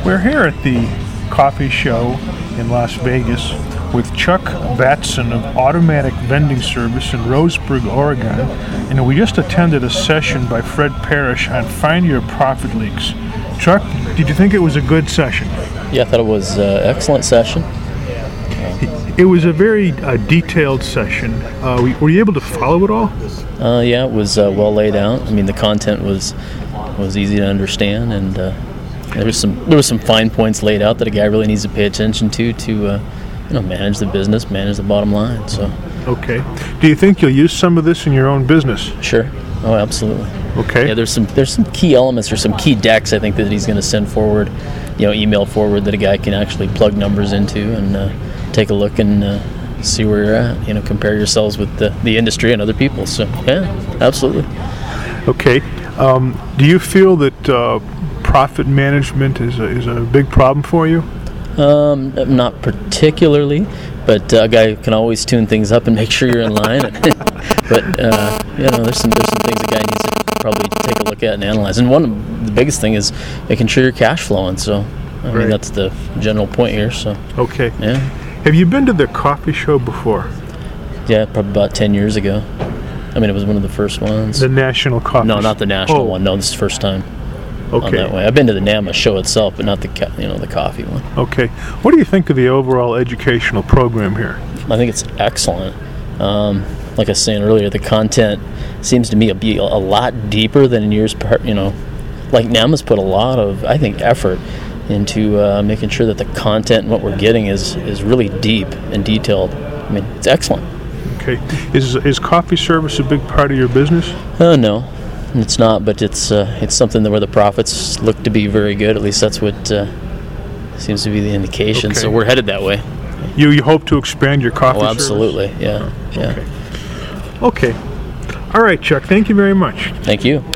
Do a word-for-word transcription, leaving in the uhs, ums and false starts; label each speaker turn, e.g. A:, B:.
A: We're here at the coffee show in Las Vegas with Chuck Vatson of Automatic Vending Service in Roseburg, Oregon, and we just attended a session by Fred Parrish on Find Your Profit Leaks. Chuck, did you think it was a good session?
B: Yeah, I thought it was an uh, excellent session.
A: It was a very uh, detailed session. Uh, were you able to follow it all?
B: Uh, yeah, it was uh, well laid out. I mean, the content was was easy to understand, and uh, there was some there was some fine points laid out that a guy really needs to pay attention to to uh, you know manage the business, manage the bottom line. So.
A: Okay. Do you think you'll use some of this in your own business?
B: Sure. Oh, absolutely.
A: Okay.
B: Yeah, there's some there's some key elements or some key decks I think that he's going to send forward, you know, email forward that a guy can actually plug numbers into and uh, take a look and uh, see where you're at. You know, compare yourselves with the, the industry and other people. So yeah, absolutely.
A: Okay. Um, do you feel that uh, profit management is a, is a big problem for you?
B: Um, not particularly, but uh, a guy can always tune things up and make sure you're in line. But uh, you know, there's some there's some things a guy needs to probably take a look at and analyze. And one of the biggest thing is making sure you're cash flowing. So I
A: right.
B: mean that's the general point here. So
A: okay.
B: Yeah.
A: Have you been to the coffee show before?
B: Yeah, probably about ten years ago. I mean, it was one of the first ones.
A: The National Coffee.
B: No, not the national
A: oh.
B: one. No, this is the first time.
A: Okay.
B: On that way. I've been to the NAMA show itself, but not the ca- you know the coffee one.
A: Okay. What do you think of the overall educational program here?
B: I think it's excellent. Um, like I was saying earlier, the content seems to me to be a lot deeper than in years. You know, like NAMA's put a lot of, I think, effort into uh, making sure that the content and what we're getting is is really deep and detailed. I mean, it's excellent.
A: Okay. Is is coffee service a big part of your business?
B: Uh, no. It's not, but it's uh, it's something that where the profits look to be very good. At least that's what uh, seems to be the indication.
A: Okay.
B: So we're headed that way.
A: You you hope to expand your coffee
B: Oh,
A: service?
B: absolutely. Yeah. Yeah.
A: Okay. Okay. All right, Chuck. Thank you very much.
B: Thank you.